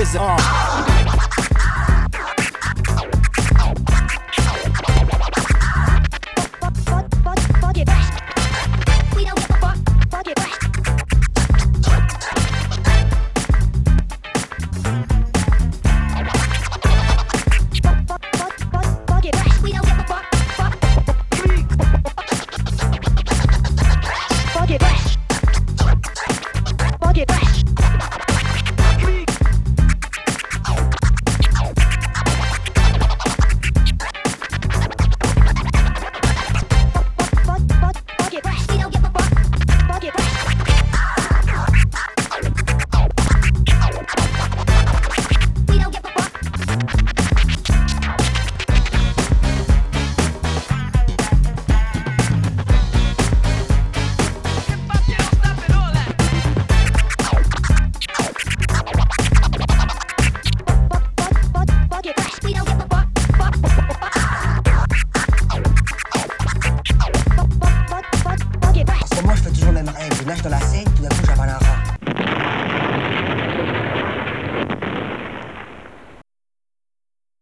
wizard. Moi je fais toujours le même rêve, je nage dans la Seine, tout d'un coup j'avale un